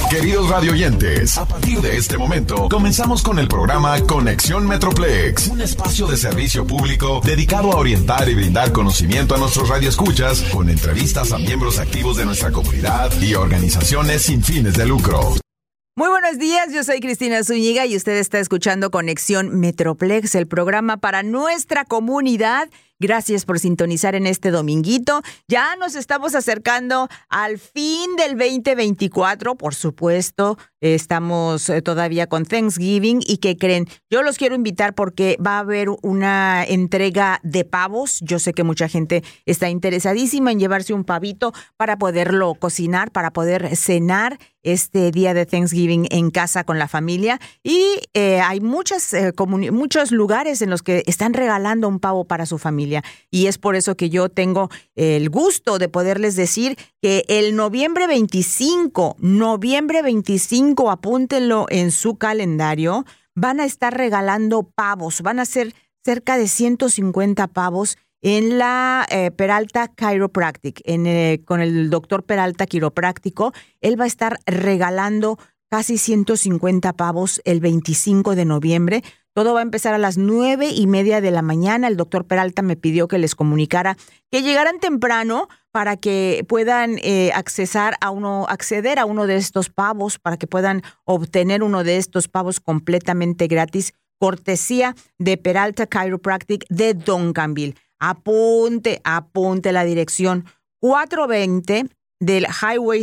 Queridos radioyentes, a partir de este momento comenzamos con el programa Conexión Metroplex, un espacio de servicio público dedicado a orientar y brindar conocimiento a nuestros radioescuchas con entrevistas a miembros activos de nuestra comunidad y organizaciones sin fines de lucro. Muy buenos días, yo soy Cristina Zúñiga y usted está escuchando Conexión Metroplex, el programa para nuestra comunidad. Gracias por sintonizar en este dominguito. Ya nos estamos acercando al fin del 2024, por supuesto. Estamos todavía con Thanksgiving y ¿qué creen? Yo los quiero invitar porque va a haber una entrega de pavos. Yo sé que mucha gente está interesadísima en llevarse un pavito para poderlo cocinar, para poder cenar este día de Thanksgiving en casa con la familia. Y hay muchos lugares en los que están regalando un pavo para su familia. Y es por eso que yo tengo el gusto de poderles decir que el noviembre 25, apúntenlo en su calendario, van a estar regalando pavos. Van a ser cerca de 150 pavos en la Peralta Chiropractic, con el doctor Peralta Quiropráctico. Él va a estar regalando casi 150 pavos el 25 de noviembre. Todo va a empezar a las 9:30 de la mañana. El doctor Peralta me pidió que les comunicara que llegaran temprano para que puedan acceder a uno de estos pavos, para que puedan obtener uno de estos pavos completamente gratis, cortesía de Peralta Chiropractic de Duncanville. Apunte la dirección 420 del Highway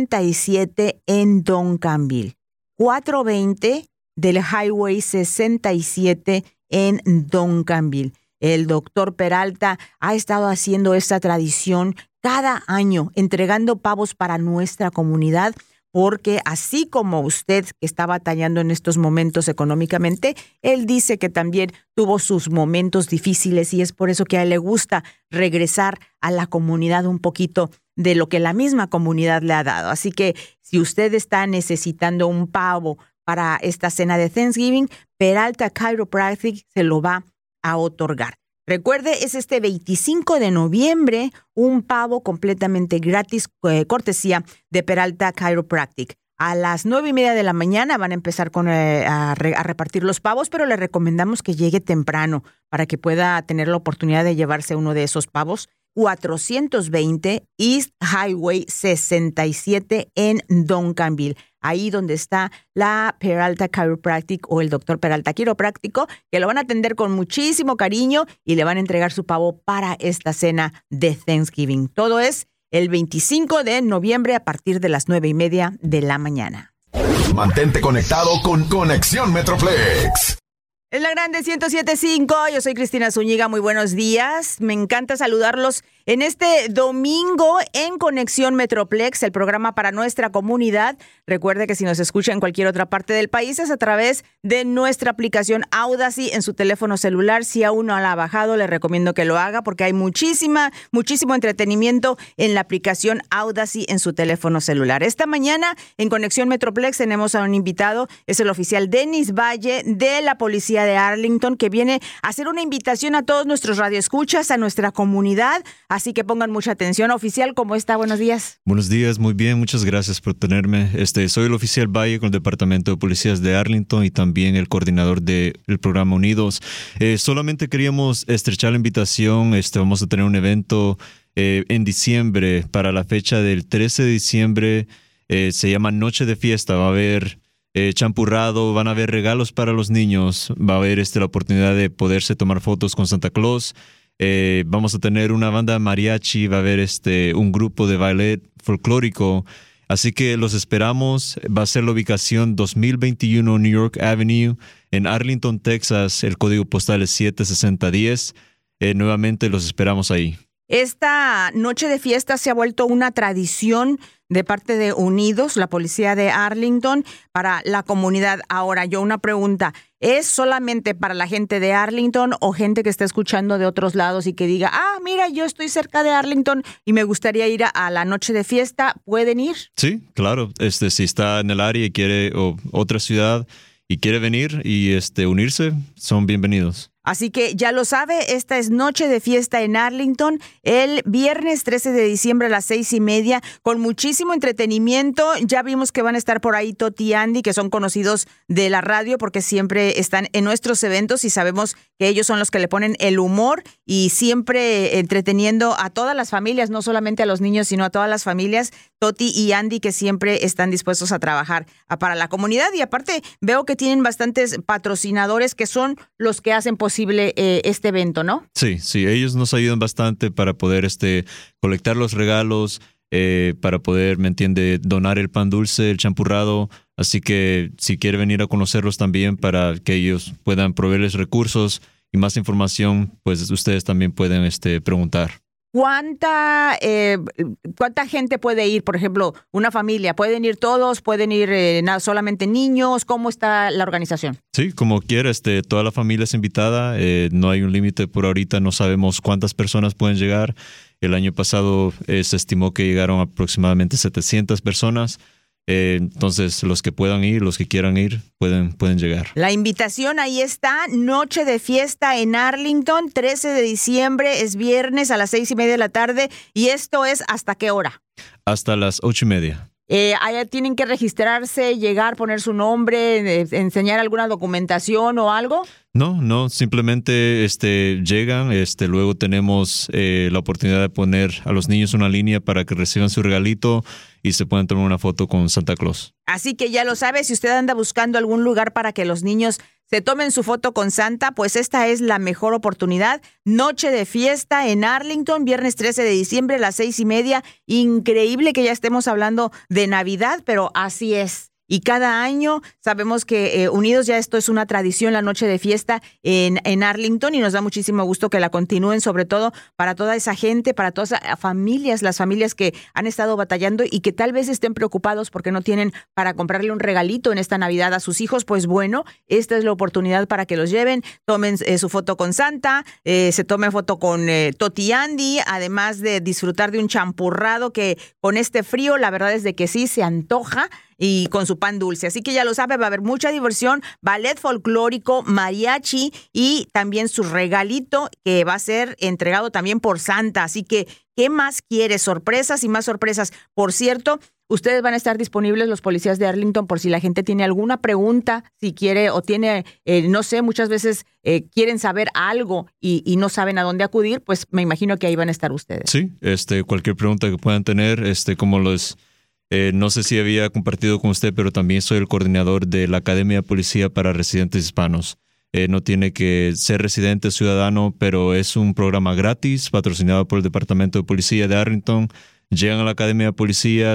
67 en Duncanville. 420 del Highway 67 en Duncanville. El doctor Peralta ha estado haciendo esta tradición cada año, entregando pavos para nuestra comunidad, porque así como usted que está batallando en estos momentos económicamente, él dice que también tuvo sus momentos difíciles y es por eso que a él le gusta regresar a la comunidad un poquito de lo que la misma comunidad le ha dado. Así que si usted está necesitando un pavo para esta cena de Thanksgiving, Peralta Chiropractic se lo va a otorgar. Recuerde, es este 25 de noviembre, un pavo completamente gratis, cortesía de Peralta Chiropractic. A las 9:30 de la mañana van a empezar a repartir los pavos, pero le recomendamos que llegue temprano para que pueda tener la oportunidad de llevarse uno de esos pavos. 420 East Highway 67 en Duncanville, ahí donde está la Peralta Chiropractic o el doctor Peralta Quiropráctico, que lo van a atender con muchísimo cariño y le van a entregar su pavo para esta cena de Thanksgiving. Todo es el 25 de noviembre a partir de las 9:30 de la mañana. Mantente conectado con Conexión Metroplex. Es la grande 107.5, yo soy Cristina Zúñiga, muy buenos días. Me encanta saludarlos en este domingo en Conexión Metroplex, el programa para nuestra comunidad. Recuerde que si nos escucha en cualquier otra parte del país es a través de nuestra aplicación Audacy en su teléfono celular. Si aún no la ha bajado, le recomiendo que lo haga porque hay muchísimo entretenimiento en la aplicación Audacy en su teléfono celular. Esta mañana en Conexión Metroplex tenemos a un invitado, es el oficial Denis Valle de la Policía de Arlington, que viene a hacer una invitación a todos nuestros radioescuchas, a nuestra comunidad, así que pongan mucha atención. Oficial, ¿cómo está? Buenos días. Buenos días, muy bien, muchas gracias por tenerme. Soy el oficial Valle con el Departamento de Policías de Arlington y también el coordinador del programa Unidos. Solamente queríamos estrechar la invitación, vamos a tener un evento en diciembre, para la fecha del 13 de diciembre, se llama Noche de Fiesta, va a haber champurrado, van a haber regalos para los niños, va a haber la oportunidad de poderse tomar fotos con Santa Claus. Vamos a tener una banda mariachi, va a haber un grupo de ballet folclórico. Así que los esperamos. Va a ser la ubicación 2021 New York Avenue en Arlington, Texas. El código postal es 76010. Nuevamente los esperamos ahí. Esta noche de fiesta se ha vuelto una tradición de parte de Unidos, la policía de Arlington, para la comunidad. Ahora, yo una pregunta, ¿es solamente para la gente de Arlington o gente que está escuchando de otros lados y que diga, mira, yo estoy cerca de Arlington y me gustaría ir a la noche de fiesta? ¿Pueden ir? Sí, claro. Si está en el área y quiere, o otra ciudad y quiere venir y unirse, son bienvenidos. Así que ya lo sabe, esta es noche de fiesta en Arlington, el viernes 13 de diciembre a las 6:30, con muchísimo entretenimiento. Ya vimos que van a estar por ahí Toti y Andy, que son conocidos de la radio porque siempre están en nuestros eventos y sabemos que ellos son los que le ponen el humor y siempre entreteniendo a todas las familias, no solamente a los niños, sino a todas las familias. Toti y Andy, que siempre están dispuestos a trabajar para la comunidad, y aparte veo que tienen bastantes patrocinadores que son los que hacen posible este evento, ¿no? Sí, ellos nos ayudan bastante para poder colectar los regalos, para poder, ¿me entiende?, donar el pan dulce, el champurrado. Así que si quiere venir a conocerlos también para que ellos puedan proveerles recursos y más información, pues ustedes también pueden preguntar. ¿Cuánta gente puede ir? Por ejemplo, una familia, ¿pueden ir todos? ¿Pueden ir solamente niños? ¿Cómo está la organización? Sí, como quiera, toda la familia es invitada. No hay un límite por ahorita, no sabemos cuántas personas pueden llegar. El año pasado se estimó que llegaron aproximadamente 700 personas. Entonces, los que puedan ir, los que quieran ir, pueden llegar. La invitación ahí está, noche de fiesta en Arlington, 13 de diciembre, es viernes a las 6:30 de la tarde. ¿Y esto es hasta qué hora? Hasta las 8:30. Allá tienen que registrarse, llegar, poner su nombre, enseñar alguna documentación o algo. No, simplemente llegan, luego tenemos la oportunidad de poner a los niños una línea para que reciban su regalito y se puedan tomar una foto con Santa Claus. Así que ya lo sabe, si usted anda buscando algún lugar para que los niños se tomen su foto con Santa, pues esta es la mejor oportunidad. Noche de fiesta en Arlington, viernes 13 de diciembre a las 6:30. Increíble que ya estemos hablando de Navidad, pero así es. Y cada año sabemos que Unidos ya esto es una tradición, la noche de fiesta en Arlington, y nos da muchísimo gusto que la continúen, sobre todo para toda esa gente, para todas las familias que han estado batallando y que tal vez estén preocupados porque no tienen para comprarle un regalito en esta Navidad a sus hijos. Pues bueno, esta es la oportunidad para que los lleven, tomen su foto con Santa, se tomen foto con Toti y Andy, además de disfrutar de un champurrado que con este frío la verdad es de que sí se antoja, y con su pan dulce. Así que ya lo sabe, va a haber mucha diversión, ballet folclórico, mariachi y también su regalito que va a ser entregado también por Santa. Así que, ¿qué más quiere? Sorpresas y más sorpresas. Por cierto, ustedes van a estar disponibles, los policías de Arlington, por si la gente tiene alguna pregunta, si quiere o tiene, no sé, muchas veces quieren saber algo y no saben a dónde acudir, pues me imagino que ahí van a estar ustedes. Sí, cualquier pregunta que puedan tener, como los... no sé si había compartido con usted, pero también soy el coordinador de la Academia de Policía para Residentes Hispanos. No tiene que ser residente ciudadano, pero es un programa gratis patrocinado por el Departamento de Policía de Arlington. Llegan a la Academia de Policía,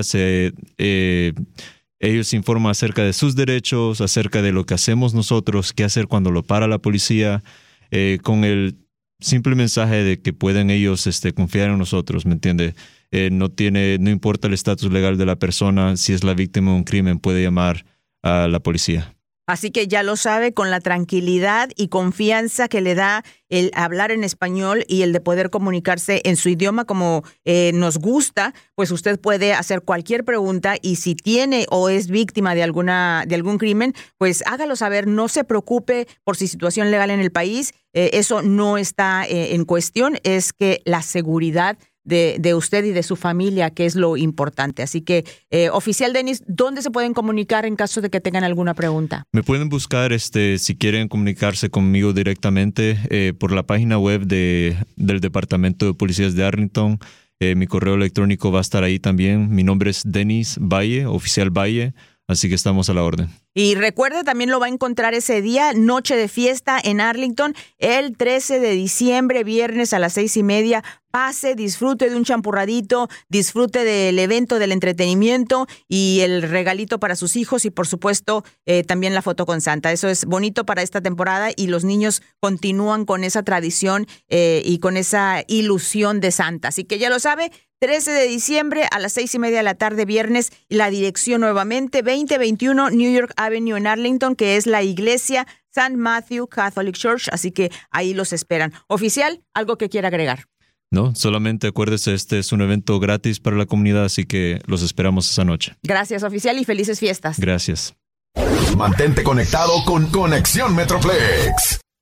ellos informan acerca de sus derechos, acerca de lo que hacemos nosotros, qué hacer cuando lo para la policía, con el simple mensaje de que pueden ellos confiar en nosotros, ¿me entiende? No importa el estatus legal de la persona, si es la víctima de un crimen, puede llamar a la policía. Así que ya lo sabe, con la tranquilidad y confianza que le da el hablar en español y el de poder comunicarse en su idioma como nos gusta, pues usted puede hacer cualquier pregunta, y si tiene o es víctima de algún crimen, pues hágalo saber, no se preocupe por su situación legal en el país, eso no está en cuestión, es que la seguridad de usted y de su familia, que es lo importante. Así que, oficial Dennis, ¿dónde se pueden comunicar en caso de que tengan alguna pregunta? Me pueden buscar, si quieren comunicarse conmigo directamente, por la página web del Departamento de Policías de Arlington. Mi correo electrónico va a estar ahí también. Mi nombre es Dennis Valle, oficial Valle. Así que estamos a la orden. Y recuerde, también lo va a encontrar ese día, noche de fiesta en Arlington, el 13 de diciembre, viernes a las 6:30. Pase, disfrute de un champurradito, disfrute del evento, del entretenimiento y el regalito para sus hijos y, por supuesto, también la foto con Santa. Eso es bonito para esta temporada y los niños continúan con esa tradición y con esa ilusión de Santa. Así que ya lo sabe, 13 de diciembre a las 6:30 de la tarde, viernes, y la dirección nuevamente, 2021 New York Avenue en Arlington, que es la iglesia St. Matthew Catholic Church, así que ahí los esperan. Oficial, ¿algo que quiera agregar? No, solamente acuérdese, este es un evento gratis para la comunidad, así que los esperamos esa noche. Gracias, oficial, y felices fiestas. Gracias. Mantente conectado con Conexión Metroplex.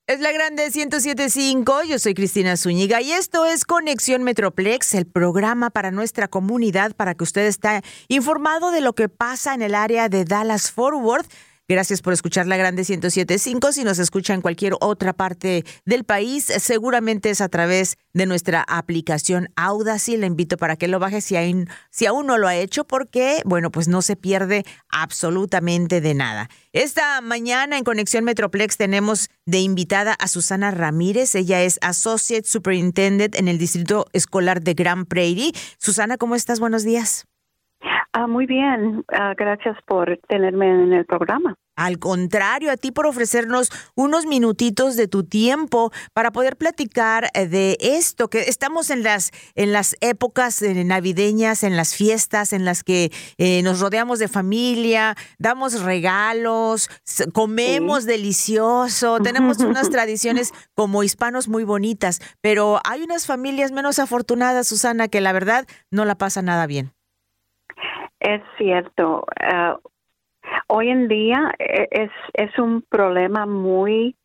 Es la Grande 107.5, yo soy Cristina Zúñiga y esto es Conexión Metroplex, el programa para nuestra comunidad, para que usted esté informado de lo que pasa en el área de Dallas-Fort Worth. Gracias por escuchar la Grande 107.5. Si nos escucha en cualquier otra parte del país, seguramente es a través de nuestra aplicación Audacy. Le invito para que lo baje si aún no lo ha hecho, porque, bueno, pues no se pierde absolutamente de nada. Esta mañana en Conexión Metroplex tenemos de invitada a Susana Ramírez. Ella es Associate Superintendent en el Distrito Escolar de Grand Prairie. Susana, ¿cómo estás? Buenos días. Muy bien, gracias por tenerme en el programa. Al contrario, a ti por ofrecernos unos minutitos de tu tiempo para poder platicar de esto, que estamos en las épocas navideñas, en las fiestas en las que nos rodeamos de familia, damos regalos, comemos delicioso, tenemos unas tradiciones como hispanos muy bonitas, pero hay unas familias menos afortunadas, Susana, que la verdad no la pasan nada bien. Es cierto. Hoy en día es un problema muy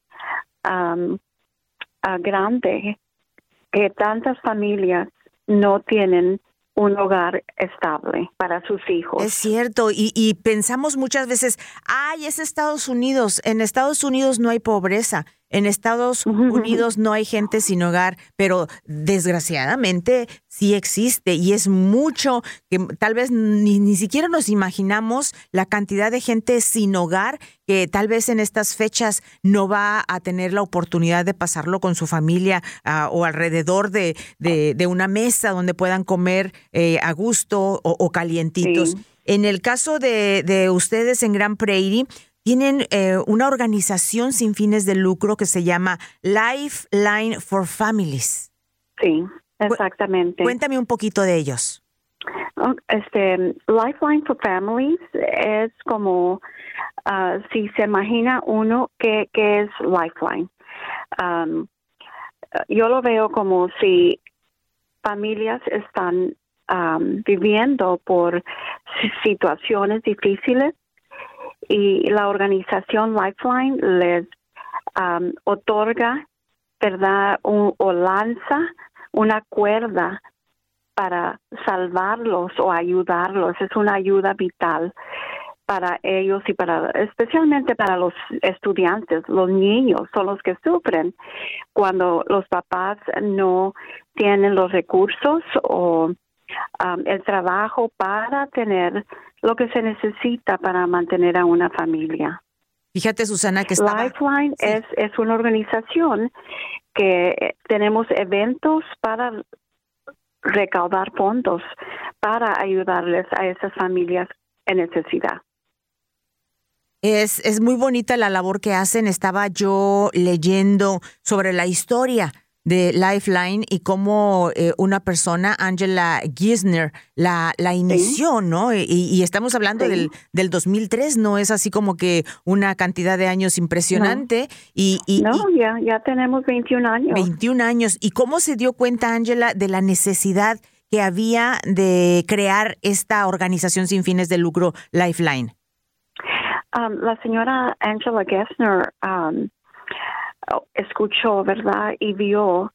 grande que tantas familias no tienen un hogar estable para sus hijos. Es cierto, y pensamos muchas veces, es Estados Unidos, en Estados Unidos no hay pobreza, en Estados Unidos no hay gente sin hogar, pero desgraciadamente sí existe y es mucho que tal vez ni siquiera nos imaginamos la cantidad de gente sin hogar que tal vez en estas fechas no va a tener la oportunidad de pasarlo con su familia o alrededor de una mesa donde puedan comer a gusto o calientitos. Sí. En el caso de ustedes en Grand Prairie, tienen una organización sin fines de lucro que se llama Lifeline for Families. Sí, exactamente. Cuéntame un poquito de ellos. Lifeline for Families es como, si se imagina uno, ¿qué es Lifeline? Yo lo veo como si familias están viviendo por situaciones difíciles, y la organización Lifeline les otorga, ¿verdad?, o lanza una cuerda para salvarlos o ayudarlos. Es una ayuda vital para ellos y especialmente para los estudiantes. Los niños son los que sufren cuando los papás no tienen los recursos o el trabajo para tener lo que se necesita para mantener a una familia. Fíjate, Susana, que Lifeline es una organización que tenemos eventos para recaudar fondos para ayudarles a esas familias en necesidad. Es muy bonita la labor que hacen. Estaba yo leyendo sobre la historia de Lifeline y cómo una persona, Angela Gisner, la inició, ¿sí? ¿No? Y estamos hablando del 2003, no es así como que una cantidad de años impresionante. No, ya tenemos 21 años. 21 años. ¿Y cómo se dio cuenta, Angela, de la necesidad que había de crear esta organización sin fines de lucro, Lifeline? La señora Angela Gisner escuchó, ¿verdad? Y vio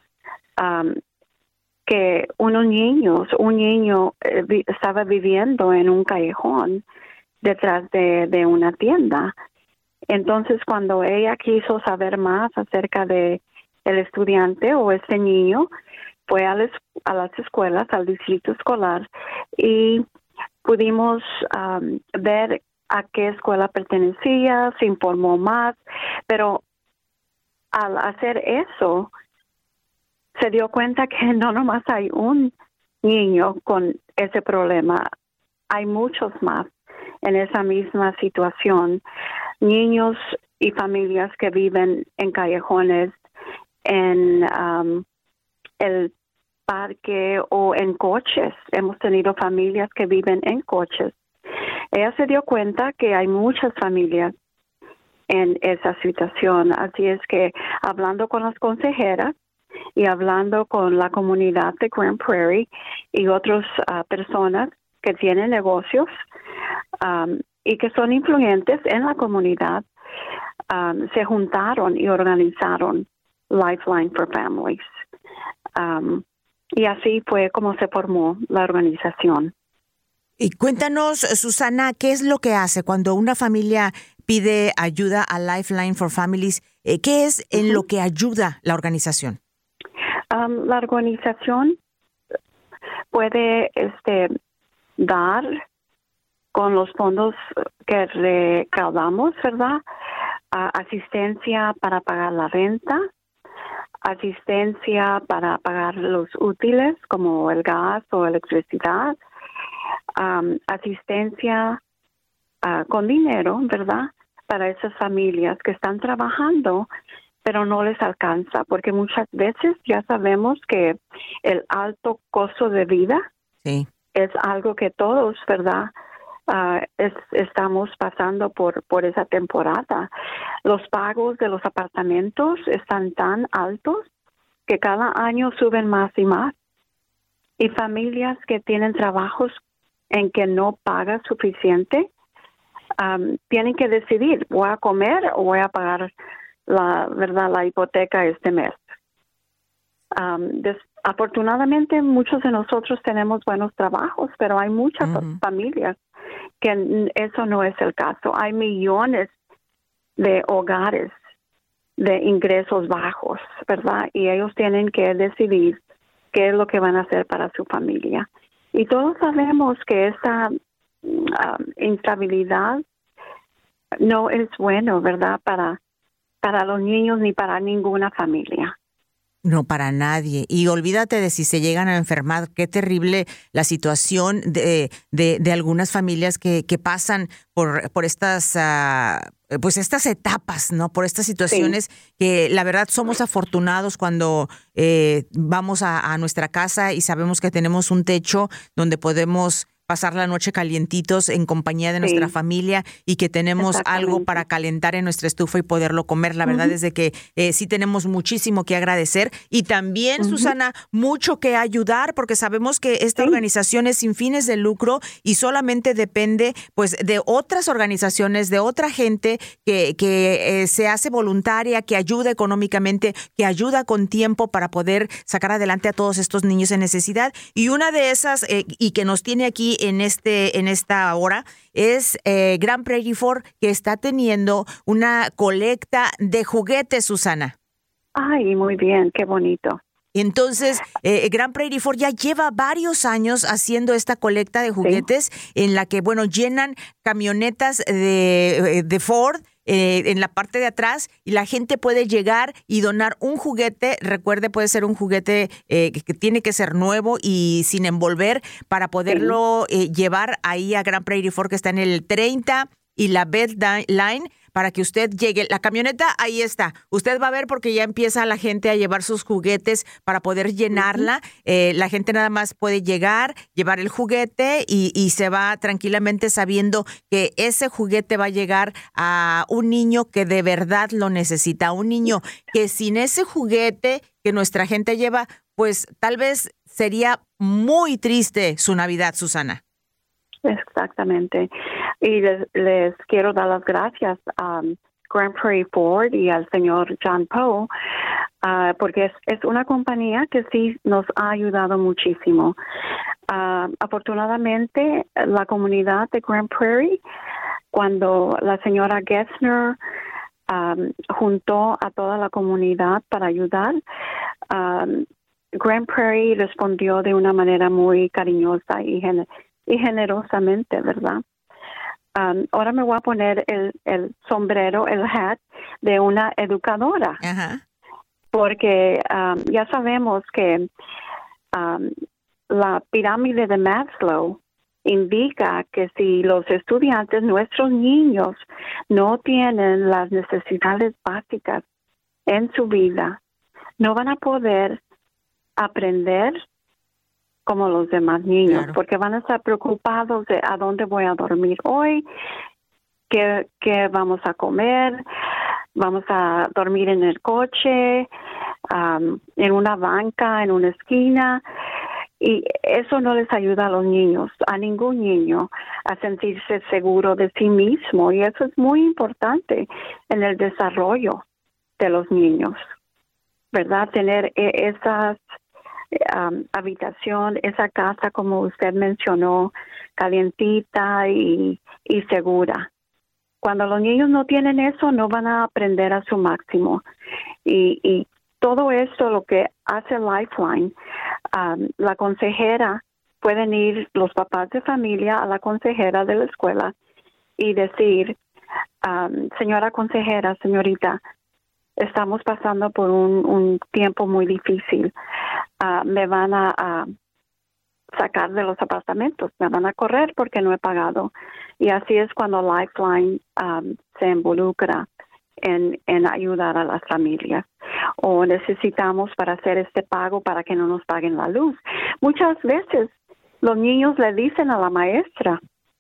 que un niño estaba viviendo en un callejón detrás de una tienda. Entonces, cuando ella quiso saber más acerca de el estudiante o este niño, fue a las escuelas, al distrito escolar, y pudimos ver a qué escuela pertenecía, se informó más, pero al hacer eso, se dio cuenta que no nomás hay un niño con ese problema, hay muchos más en esa misma situación, niños y familias que viven en callejones, en el parque o en coches. Hemos tenido familias que viven en coches. Ella se dio cuenta que hay muchas familias en esa situación. Así es que hablando con las consejeras y hablando con la comunidad de Grand Prairie y otras personas que tienen negocios y que son influyentes en la comunidad, se juntaron y organizaron Lifeline for Families. Y así fue como se formó la organización. Y cuéntanos, Susana, ¿qué es lo que hace cuando una familia pide ayuda a Lifeline for Families? ¿Qué es en lo que ayuda la organización? La organización puede dar con los fondos que recaudamos, ¿verdad? Asistencia para pagar la renta, asistencia para pagar los útiles como el gas o electricidad, asistencia con dinero, ¿verdad? Para esas familias que están trabajando, pero no les alcanza, porque muchas veces ya sabemos que el alto costo de vida es algo que todos, ¿verdad? Estamos pasando por esa temporada. Los pagos de los apartamentos están tan altos que cada año suben más y más. Y familias que tienen trabajos en que no pagan suficiente, tienen que decidir, ¿voy a comer o voy a pagar la hipoteca este mes? Afortunadamente muchos de nosotros tenemos buenos trabajos, pero hay muchas familias que eso no es el caso. Hay millones de hogares de ingresos bajos, ¿verdad? Y ellos tienen que decidir qué es lo que van a hacer para su familia. Y todos sabemos que esa instabilidad no es bueno, ¿verdad? Para los niños ni para ninguna familia. No, para nadie. Y olvídate de si se llegan a enfermar. Qué terrible la situación de algunas familias que pasan por estas pues estas etapas, ¿no? Por estas situaciones que la verdad somos afortunados cuando vamos a nuestra casa y sabemos que tenemos un techo donde podemos pasar la noche calientitos en compañía de nuestra familia y que tenemos algo para calentar en nuestra estufa y poderlo comer. La verdad es de que sí tenemos muchísimo que agradecer y también, Susana, mucho que ayudar, porque sabemos que esta organización es sin fines de lucro y solamente depende pues de otras organizaciones, de otra gente que se hace voluntaria, que ayuda económicamente, que ayuda con tiempo para poder sacar adelante a todos estos niños en necesidad. Y una de esas, y que nos tiene aquí en esta hora, es Grand Prairie Ford, que está teniendo una colecta de juguetes, Susana. Ay, muy bien, qué bonito. Entonces, Grand Prairie Ford ya lleva varios años haciendo esta colecta de juguetes en la que, bueno, llenan camionetas de Ford en la parte de atrás y la gente puede llegar y donar un juguete. Recuerde, puede ser un juguete que tiene que ser nuevo y sin envolver para poderlo llevar ahí a Grand Prairie Ford, que está en el 30 y la Beltline, para que usted llegue. La camioneta ahí está. Usted va a ver porque ya empieza la gente a llevar sus juguetes para poder llenarla. La gente nada más puede llegar, llevar el juguete y se va tranquilamente sabiendo que ese juguete va a llegar a un niño que de verdad lo necesita. Un niño que sin ese juguete que nuestra gente lleva, pues tal vez sería muy triste su Navidad, Susana. Exactamente. Y les quiero dar las gracias a Grand Prairie Ford y al señor John Poe, porque es una compañía que sí nos ha ayudado muchísimo. Afortunadamente, la comunidad de Grand Prairie, cuando la señora Gessner juntó a toda la comunidad para ayudar, Grand Prairie respondió de una manera muy cariñosa y generosamente, ¿verdad? Ahora me voy a poner el sombrero, el hat de una educadora, porque ya sabemos que la pirámide de Maslow indica que si los estudiantes, nuestros niños, no tienen las necesidades básicas en su vida, no van a poder aprender como los demás niños, porque van a estar preocupados de a dónde voy a dormir hoy, qué vamos a comer, vamos a dormir en el coche, en una banca, en una esquina, Y eso no les ayuda a los niños, a ningún niño, a sentirse seguro de sí mismo. Y eso es muy importante en el desarrollo de los niños, ¿verdad? Tener esa habitación, esa casa, como usted mencionó, calientita y segura. Cuando los niños no tienen eso, no van a aprender a su máximo. Y todo esto, lo que hace Lifeline, la consejera, pueden ir los papás de familia a la consejera de la escuela y decir, señora consejera, señorita, estamos pasando por un tiempo muy difícil. Me van a sacar de los apartamentos, me van a correr porque no he pagado. Y así es cuando Lifeline se involucra en ayudar a las familias. O necesitamos para hacer este pago para que no nos paguen la luz. Muchas veces los niños le dicen a la maestra,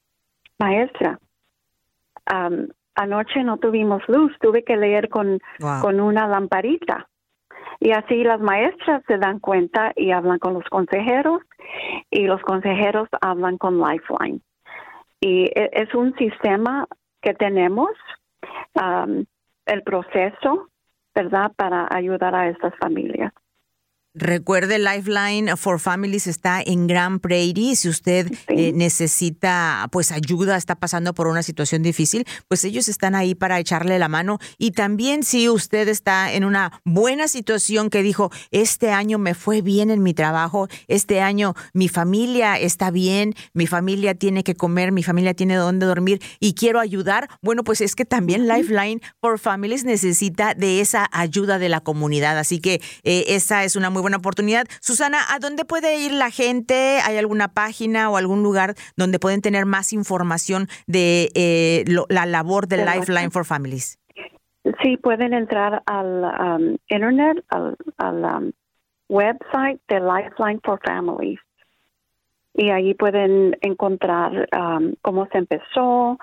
anoche no tuvimos luz, tuve que leer con una lamparita. Y así las maestras se dan cuenta y hablan con los consejeros, y los consejeros hablan con Lifeline. Y es un sistema que tenemos, el proceso, ¿verdad?, para ayudar a estas familias. Recuerde, Lifeline for Families está en Grand Prairie. Si usted necesita pues ayuda, está pasando por una situación difícil, pues ellos están ahí para echarle la mano. Y también si usted está en una buena situación que dijo, este año me fue bien en mi trabajo, este año mi familia está bien, mi familia tiene que comer, mi familia tiene dónde dormir y quiero ayudar, bueno, pues es que también Lifeline for Families necesita de esa ayuda de la comunidad. Así que esa es una muy buena oportunidad. Susana, ¿a dónde puede ir la gente? ¿Hay alguna página o algún lugar donde pueden tener más información de la labor de Lifeline for Families? Sí, pueden entrar al internet, al website de Lifeline for Families. Y ahí pueden encontrar cómo se empezó,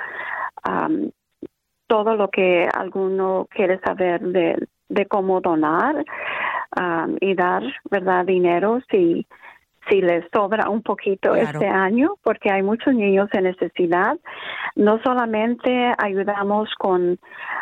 todo lo que alguno quiere saber de cómo donar. Y dar, ¿verdad?, dinero si les sobra un poquito este año, porque hay muchos niños en necesidad. No solamente ayudamos con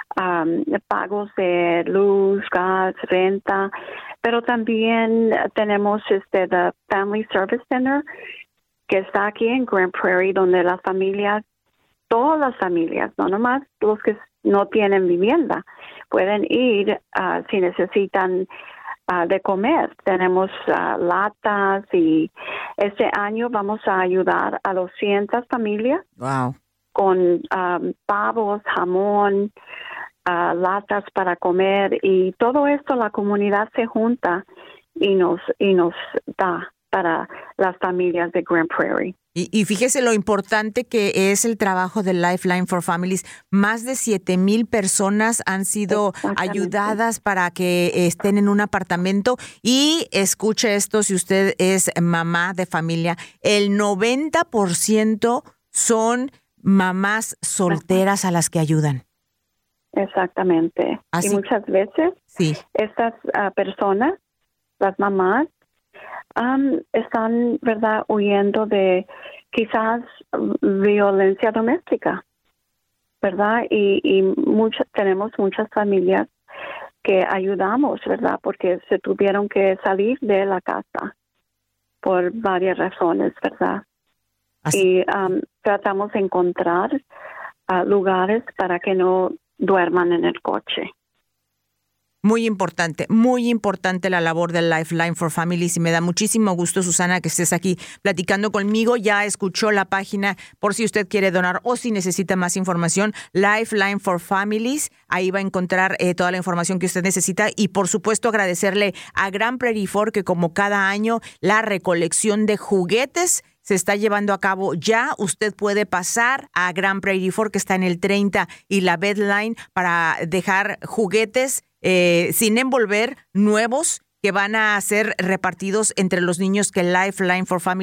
pagos de luz, gas, renta, pero también tenemos the Family Service Center, que está aquí en Grand Prairie, donde las familias, todas las familias, no nomás los que no tienen vivienda, pueden ir si necesitan de comer. Tenemos latas y este año vamos a ayudar a 200 familias con pavos, jamón, latas para comer, y todo esto la comunidad se junta y nos da para las familias de Grand Prairie. Y fíjese lo importante que es el trabajo de Lifeline for Families. Más de 7,000 personas han sido ayudadas para que estén en un apartamento. Y escuche esto, si usted es mamá de familia, el 90% son mamás solteras a las que ayudan. Exactamente. Y muchas veces estas personas, las mamás, están, ¿verdad?, huyendo de quizás violencia doméstica, ¿verdad? Y tenemos muchas familias que ayudamos, ¿verdad?, porque se tuvieron que salir de la casa por varias razones, ¿verdad? Y tratamos de encontrar lugares para que no duerman en el coche. Muy importante la labor del Lifeline for Families, y me da muchísimo gusto, Susana, que estés aquí platicando conmigo. Ya escuchó la página por si usted quiere donar o si necesita más información, Lifeline for Families. Ahí va a encontrar toda la información que usted necesita, y por supuesto agradecerle a Grand Prairie Ford que como cada año la recolección de juguetes se está llevando a cabo ya. Usted puede pasar a Grand Prairie Ford, que está en el 30 y la Bedline, para dejar juguetes sin envolver, nuevos, que van a ser repartidos entre los niños que Lifeline for Families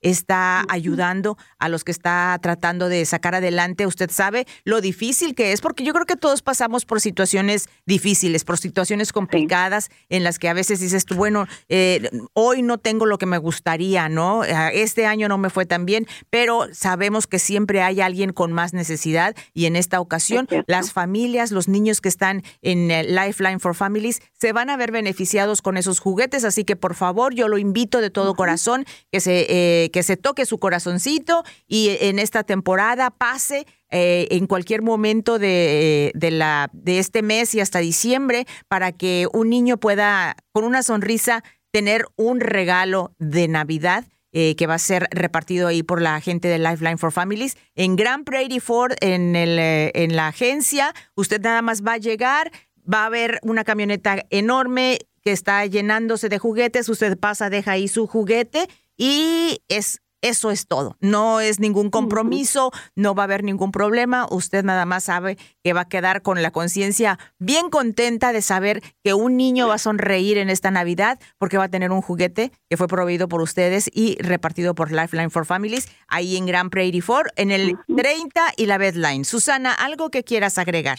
está ayudando a los que está tratando de sacar adelante. Usted sabe lo difícil que es, porque yo creo que todos pasamos por situaciones difíciles, por situaciones complicadas en las que a veces dices tú, bueno, hoy no tengo lo que me gustaría, ¿no? Este año no me fue tan bien, pero sabemos que siempre hay alguien con más necesidad y en esta ocasión las familias, los niños que están en Lifeline for Families se van a ver beneficiados con esos juguetes, así que por favor yo lo invito de todo corazón que se toque su corazoncito y en esta temporada pase en cualquier momento de este mes y hasta diciembre para que un niño pueda con una sonrisa tener un regalo de Navidad que va a ser repartido ahí por la gente de Lifeline for Families en Grand Prairie Ford, en la agencia. Usted nada más va a llegar, va a haber una camioneta enorme que está llenándose de juguetes. Usted pasa, deja ahí su juguete y eso es todo. No es ningún compromiso, no va a haber ningún problema. Usted nada más sabe que va a quedar con la conciencia bien contenta de saber que un niño va a sonreír en esta Navidad porque va a tener un juguete que fue proveído por ustedes y repartido por Lifeline for Families ahí en Grand Prairie Ford, en el 30 y la Bedline. Susana, ¿algo que quieras agregar?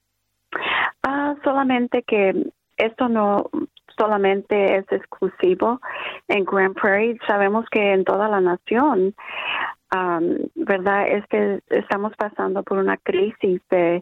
Solamente que esto no solamente es exclusivo en Grand Prairie. Sabemos que en toda la nación, ¿verdad? Estamos pasando por una crisis de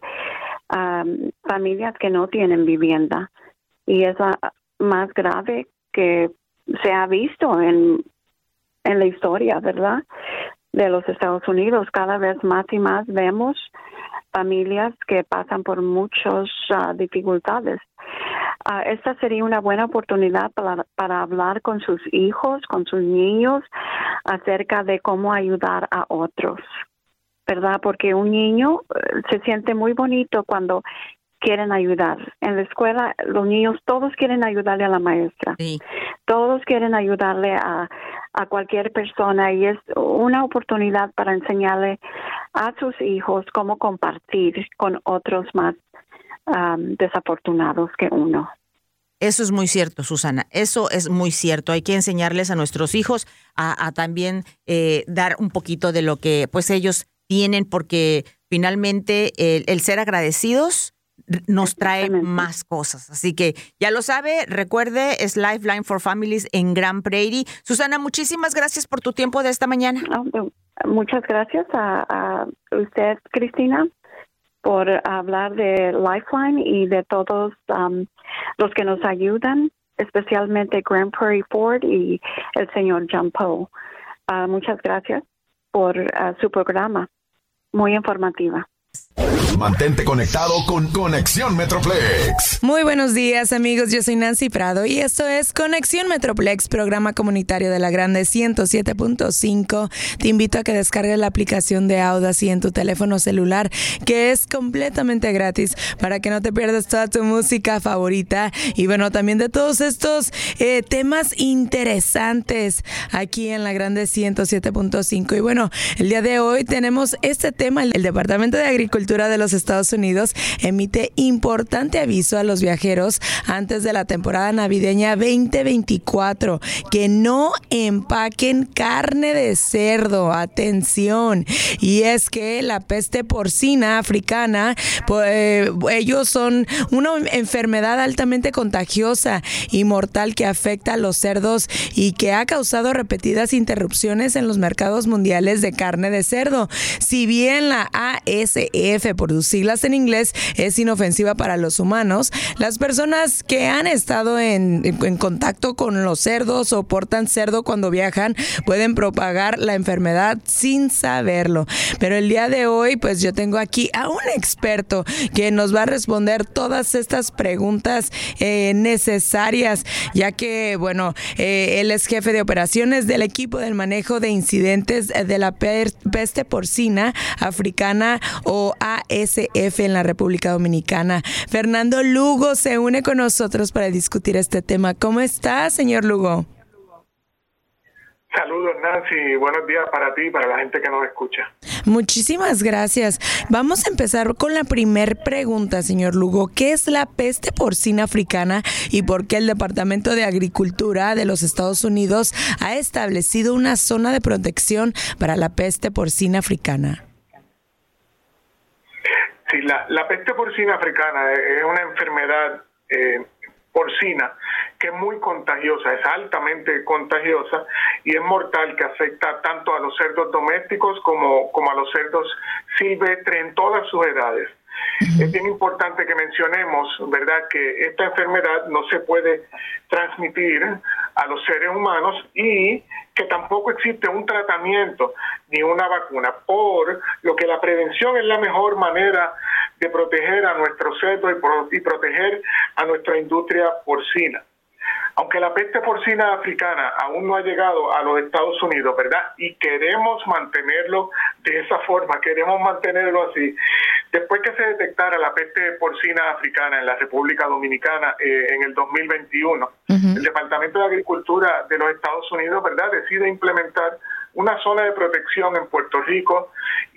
familias que no tienen vivienda. Y es la más grave que se ha visto en la historia, ¿verdad? De los Estados Unidos. Cada vez más y más vemos familias que pasan por muchas dificultades. Esta sería una buena oportunidad para hablar con sus hijos, con sus niños, acerca de cómo ayudar a otros, ¿verdad? Porque un niño se siente muy bonito cuando quieren ayudar. En la escuela, los niños todos quieren ayudarle a la maestra. Sí. Todos quieren ayudarle a cualquier persona y es una oportunidad para enseñarle a sus hijos cómo compartir con otros más desafortunados que uno. Eso es muy cierto, Susana. Eso es muy cierto. Hay que enseñarles a nuestros hijos a también dar un poquito de lo que pues ellos tienen, porque finalmente el ser agradecidos nos trae más cosas. Así que ya lo sabe, recuerde, es Lifeline for Families en Grand Prairie. Susana, muchísimas gracias por tu tiempo de esta mañana. Muchas gracias a usted, Cristina, por hablar de Lifeline y de todos los que nos ayudan, especialmente Grand Prairie Ford y el señor John Poe. Muchas gracias por su programa, muy informativa. Mantente conectado con Conexión Metroplex. Muy buenos días, amigos. Yo soy Nancy Prado y esto es Conexión Metroplex, programa comunitario de la Grande 107.5. Te invito a que descargues la aplicación de Audacy en tu teléfono celular, que es completamente gratis, para que no te pierdas toda tu música favorita y bueno, también de todos estos temas interesantes aquí en la Grande 107.5. Y bueno, el día de hoy tenemos este tema. El Departamento de Agricultura de los Estados Unidos emite importante aviso a los viajeros antes de la temporada navideña 2024 que no empaquen carne de cerdo. Atención. Y es que la peste porcina africana, ellos son una enfermedad altamente contagiosa y mortal que afecta a los cerdos y que ha causado repetidas interrupciones en los mercados mundiales de carne de cerdo. Si bien la ASF, por sus siglas en inglés, es inofensiva para los humanos, las personas que han estado en contacto con los cerdos o portan cerdo cuando viajan pueden propagar la enfermedad sin saberlo. Pero el día de hoy, pues yo tengo aquí a un experto que nos va a responder todas estas preguntas necesarias, ya que, bueno, él es jefe de operaciones del equipo del manejo de incidentes de la peste porcina africana o ASF en la República Dominicana. Fernando Lugo se une con nosotros para discutir este tema. ¿Cómo está, señor Lugo? Saludos, Nancy. Buenos días para ti y para la gente que nos escucha. Muchísimas gracias. Vamos a empezar con la primer pregunta, señor Lugo. ¿Qué es la peste porcina africana y por qué el Departamento de Agricultura de los Estados Unidos ha establecido una zona de protección para la peste porcina africana? Sí, la peste porcina africana es una enfermedad porcina que es muy contagiosa, es altamente contagiosa y es mortal, que afecta tanto a los cerdos domésticos como a los cerdos silvestres en todas sus edades. Es bien importante que mencionemos, ¿verdad?, que esta enfermedad no se puede transmitir a los seres humanos y que tampoco existe un tratamiento ni una vacuna, por lo que la prevención es la mejor manera de proteger a nuestros cerdos y proteger a nuestra industria porcina. Aunque la peste porcina africana aún no ha llegado a los Estados Unidos, ¿verdad?, y queremos mantenerlo de esa forma, queremos mantenerlo así. Después que se detectara la peste porcina africana en la República Dominicana en el 2021, el Departamento de Agricultura de los Estados Unidos, ¿verdad?, decide implementar una zona de protección en Puerto Rico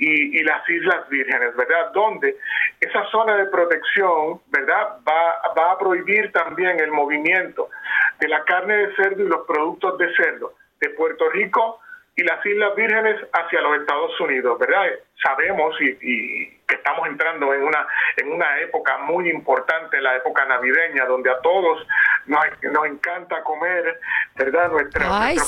y las Islas Vírgenes, ¿verdad?, donde esa zona de protección, ¿verdad?, va a prohibir también el movimiento de la carne de cerdo y los productos de cerdo de Puerto Rico y las Islas Vírgenes hacia los Estados Unidos, ¿verdad? Sabemos y que estamos entrando en una época muy importante, la época navideña, donde a todos nos encanta comer, ¿verdad?, nuestros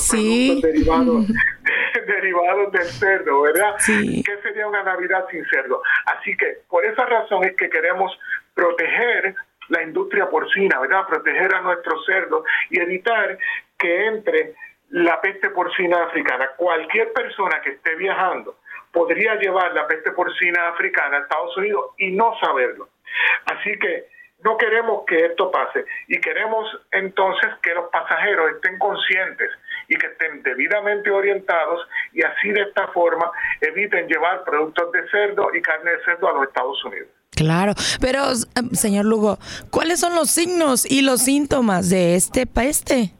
productos derivados del cerdo, ¿verdad? Sí. ¿Qué sería una Navidad sin cerdo? Así que por esa razón es que queremos proteger la industria porcina, ¿verdad?, proteger a nuestros cerdos y evitar que entre la peste porcina africana. Cualquier persona que esté viajando podría llevar la peste porcina africana a Estados Unidos y no saberlo. Así que no queremos que esto pase y queremos entonces que los pasajeros estén conscientes y que estén debidamente orientados y así de esta forma eviten llevar productos de cerdo y carne de cerdo a los Estados Unidos. Claro, pero señor Lugo, ¿cuáles son los signos y los síntomas de esta peste?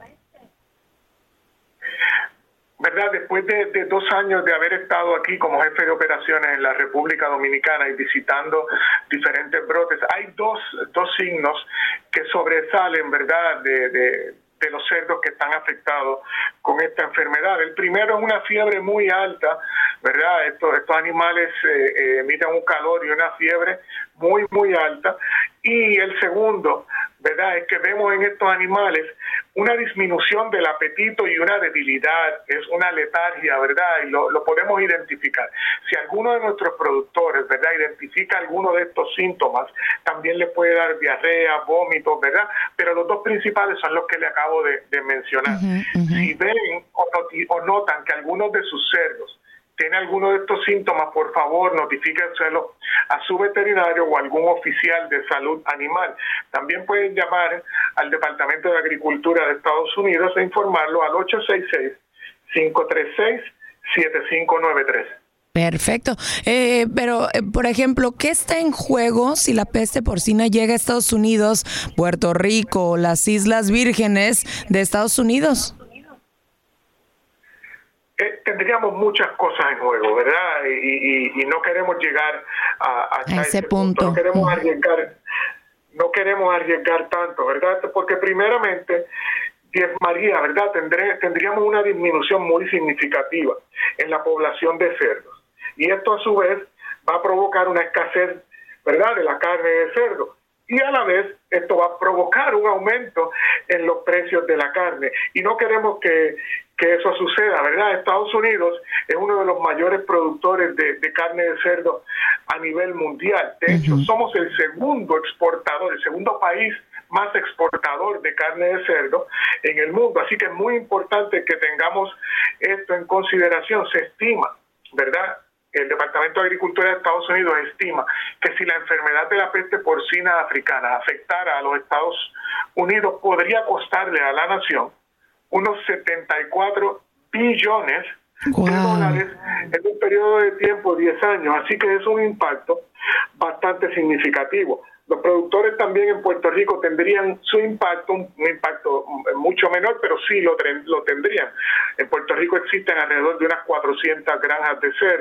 ¿Verdad? Después de 2 años de haber estado aquí como jefe de operaciones en la República Dominicana y visitando diferentes brotes, hay dos signos que sobresalen, ¿verdad?, de los cerdos que están afectados con esta enfermedad. El primero es una fiebre muy alta, ¿verdad? Estos animales emiten un calor y una fiebre muy, muy alta. Y el segundo, ¿verdad?, es que vemos en estos animales una disminución del apetito y una debilidad, es una letargia, ¿verdad? Y lo podemos identificar. Si alguno de nuestros productores, ¿verdad?, identifica alguno de estos síntomas, también le puede dar diarrea, vómitos, ¿verdad? Pero los 2 principales son los que le acabo de mencionar. Si ven o notan que algunos de sus cerdos tiene alguno de estos síntomas, por favor, notifíquenselo a su veterinario o algún oficial de salud animal. También pueden llamar al Departamento de Agricultura de Estados Unidos e informarlo al 866-536-7593. Perfecto. Pero, por ejemplo, ¿qué está en juego si la peste porcina llega a Estados Unidos, Puerto Rico o las Islas Vírgenes de Estados Unidos? Tendríamos muchas cosas en juego, ¿verdad? Y no queremos llegar a ese punto. No queremos arriesgar tanto, ¿verdad? Porque primeramente diezmaría, ¿verdad?, tendríamos una disminución muy significativa en la población de cerdos. Y esto a su vez va a provocar una escasez, ¿verdad?, de la carne de cerdo. Y a la vez esto va a provocar un aumento en los precios de la carne. Y no queremos que eso suceda, ¿verdad? Estados Unidos es uno de los mayores productores de carne de cerdo a nivel mundial. De hecho, somos el segundo exportador, el segundo país más exportador de carne de cerdo en el mundo. Así que es muy importante que tengamos esto en consideración. Se estima, ¿verdad?, el Departamento de Agricultura de Estados Unidos estima que si la enfermedad de la peste porcina africana afectara a los Estados Unidos, podría costarle a la nación unos 74 billones de dólares en un periodo de tiempo, 10 años. Así que es un impacto bastante significativo. Los productores también en Puerto Rico tendrían su impacto, un impacto mucho menor, pero sí lo tendrían. En Puerto Rico existen alrededor de unas 400 granjas de cerdo,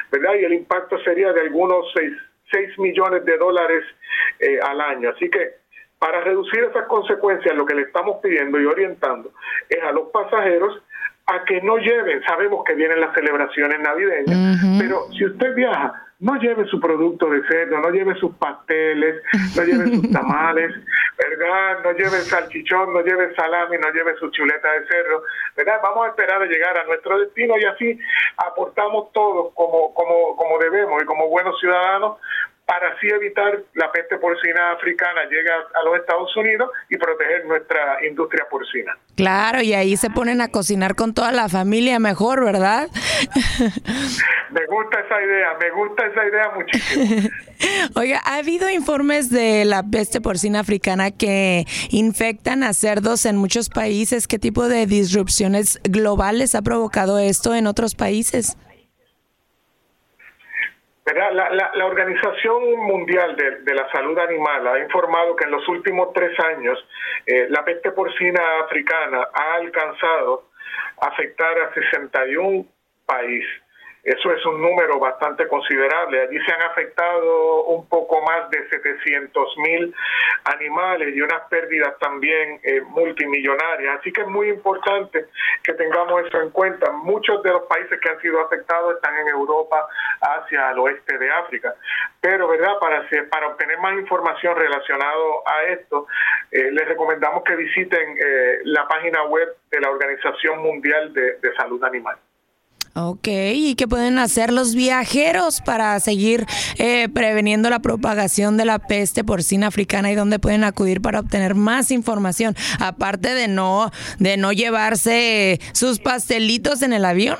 ¿verdad? Y el impacto sería de algunos 6 millones de dólares al año. Así que para reducir esas consecuencias, lo que le estamos pidiendo y orientando es a los pasajeros a que no lleven, sabemos que vienen las celebraciones navideñas, pero si usted viaja, no lleve su producto de cerdo, no lleve sus pasteles, no lleve sus tamales, ¿verdad? No lleve salchichón, no lleve salami, no lleve su chuleta de cerdo, ¿verdad? Vamos a esperar a llegar a nuestro destino y así aportamos todos como debemos y como buenos ciudadanos para así evitar la peste porcina africana llegue a los Estados Unidos y proteger nuestra industria porcina. Claro, y ahí se ponen a cocinar con toda la familia mejor, ¿verdad? Me gusta esa idea muchísimo. Oiga, ¿ha habido informes de la peste porcina africana que infectan a cerdos en muchos países? ¿Qué tipo de disrupciones globales ha provocado esto en otros países? La Organización Mundial de la Salud Animal ha informado que en los últimos 3 años la peste porcina africana ha alcanzado a afectar a 61 países. Eso es un número bastante considerable. Allí se han afectado un poco más de 700,000 animales y unas pérdidas también multimillonarias. Así que es muy importante que tengamos eso en cuenta. Muchos de los países que han sido afectados están en Europa, Asia, al oeste de África. Pero, ¿verdad? Para obtener más información relacionada a esto, les recomendamos que visiten la página web de la Organización Mundial de Salud Animal. Ok, ¿y qué pueden hacer los viajeros para seguir preveniendo la propagación de la peste porcina africana y dónde pueden acudir para obtener más información? Aparte de no llevarse sus pastelitos en el avión.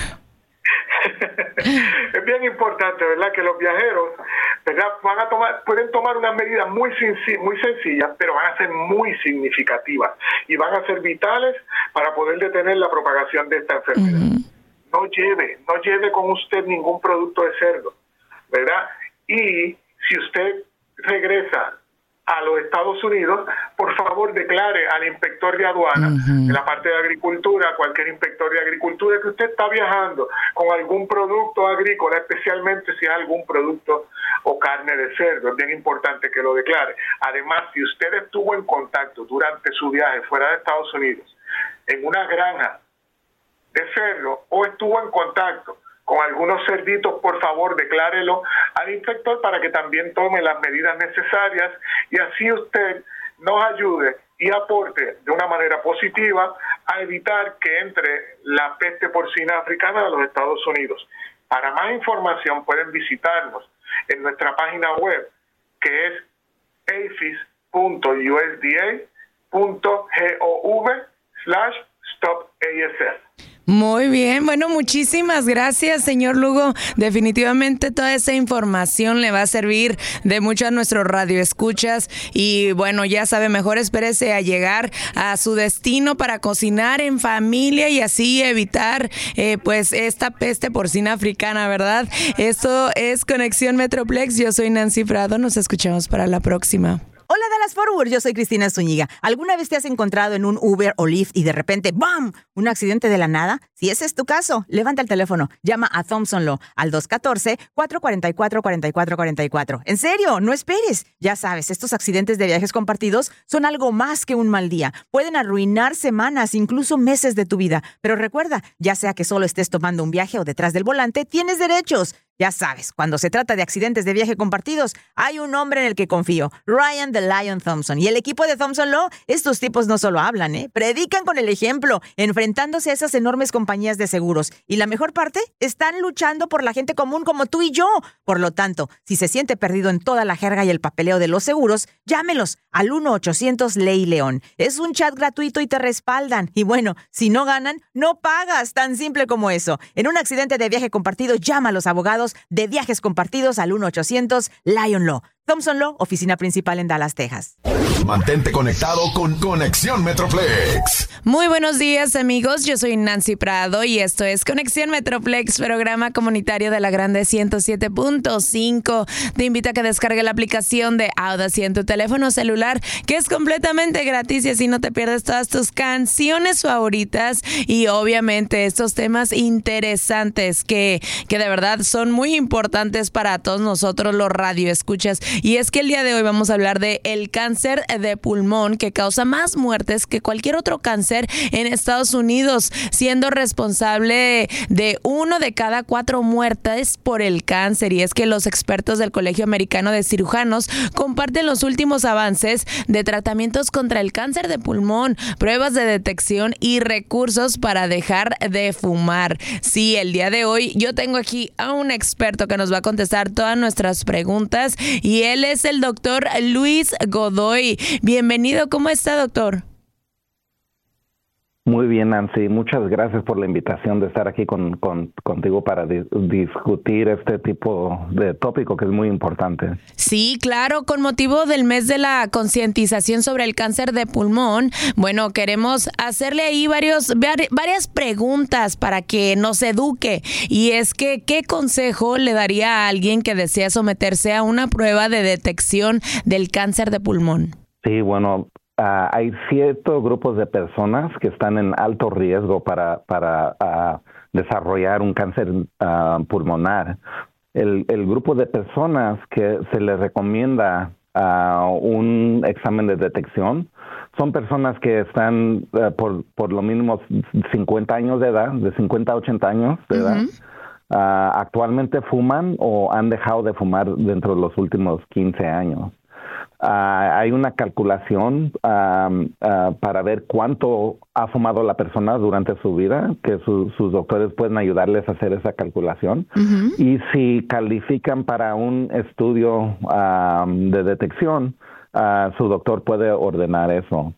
Es bien importante, ¿verdad? Que los viajeros, ¿verdad? Pueden tomar unas medidas muy sencillas, pero van a ser muy significativas y van a ser vitales para poder detener la propagación de esta enfermedad. No lleve con usted ningún producto de cerdo, ¿verdad? Y si usted regresa a los Estados Unidos, por favor declare al inspector de aduana, de la parte de agricultura, cualquier inspector de agricultura, que usted está viajando con algún producto agrícola, especialmente si es algún producto o carne de cerdo. Es bien importante que lo declare. Además, si usted estuvo en contacto durante su viaje fuera de Estados Unidos, en una granja de cerdo o estuvo en contacto con algunos cerditos, por favor declárelo al inspector para que también tome las medidas necesarias y así usted nos ayude y aporte de una manera positiva a evitar que entre la peste porcina africana a los Estados Unidos. Para más información pueden visitarnos en nuestra página web, que es aphis.usda.gov/stopasf. Muy bien, bueno, muchísimas gracias, señor Lugo. Definitivamente toda esa información le va a servir de mucho a nuestros radioescuchas y bueno, ya sabe, mejor espérese a llegar a su destino para cocinar en familia y así evitar pues esta peste porcina africana, ¿verdad? Esto es Conexión Metroplex, yo soy Nancy Prado, nos escuchamos para la próxima. Hola Dallas Forward, yo soy Cristina Zúñiga. ¿Alguna vez te has encontrado en un Uber o Lyft y de repente ¡bam! ¿Un accidente de la nada? Si ese es tu caso, levanta el teléfono, llama a Thompson Law al 214-444-4444. En serio, no esperes. Ya sabes, estos accidentes de viajes compartidos son algo más que un mal día. Pueden arruinar semanas, incluso meses de tu vida. Pero recuerda, ya sea que solo estés tomando un viaje o detrás del volante, tienes derechos. Ya sabes, cuando se trata de accidentes de viaje compartidos, hay un hombre en el que confío, Ryan the Lion Thompson. Y el equipo de Thompson Law, estos tipos no solo hablan, predican con el ejemplo, enfrentándose a esas enormes compañías de seguros. Y la mejor parte, están luchando por la gente común como tú y yo. Por lo tanto, si se siente perdido en toda la jerga y el papeleo de los seguros, llámelos al 1-800-LEY-LEON. Es un chat gratuito y te respaldan. Y bueno, si no ganan, no pagas. Tan simple como eso. En un accidente de viaje compartido, llama a los abogados de viajes compartidos al 1-800-LION Law. Thompson Law, oficina principal en Dallas, Texas. Mantente conectado con Conexión Metroplex. Muy buenos días, amigos. Yo soy Nancy Prado y esto es Conexión Metroplex, programa comunitario de la Grande 107.5. Te invito a que descargue la aplicación de Audacy en tu teléfono celular, que es completamente gratis y así no te pierdes todas tus canciones favoritas y obviamente estos temas interesantes que de verdad son muy importantes para todos nosotros los radioescuchas. Y es que el día de hoy vamos a hablar de el cáncer de pulmón, que causa más muertes que cualquier otro cáncer en Estados Unidos, siendo responsable de 1 de cada 4 muertes por el cáncer. Y es que los expertos del Colegio Americano de Cirujanos comparten los últimos avances de tratamientos contra el cáncer de pulmón, pruebas de detección y recursos para dejar de fumar. Sí, el día de hoy yo tengo aquí a un experto que nos va a contestar todas nuestras preguntas y él es el doctor Luis Godoy. Bienvenido, ¿cómo está, doctor? Muy bien, Nancy. Muchas gracias por la invitación de estar aquí contigo para discutir este tipo de tópico que es muy importante. Sí, claro, con motivo del mes de la concientización sobre el cáncer de pulmón, bueno, queremos hacerle ahí varias preguntas para que nos eduque. Y es que, ¿qué consejo le daría a alguien que desea someterse a una prueba de detección del cáncer de pulmón? Sí, bueno, hay ciertos grupos de personas que están en alto riesgo para desarrollar un cáncer pulmonar. El grupo de personas que se les recomienda un examen de detección son personas que están por lo mínimo 50 años de edad, de 50 a 80 años de edad. Actualmente fuman o han dejado de fumar dentro de los últimos 15 años. Hay una calculación para ver cuánto ha fumado la persona durante su vida, que sus doctores pueden ayudarles a hacer esa calculación. Y si califican para un estudio de detección, su doctor puede ordenar eso.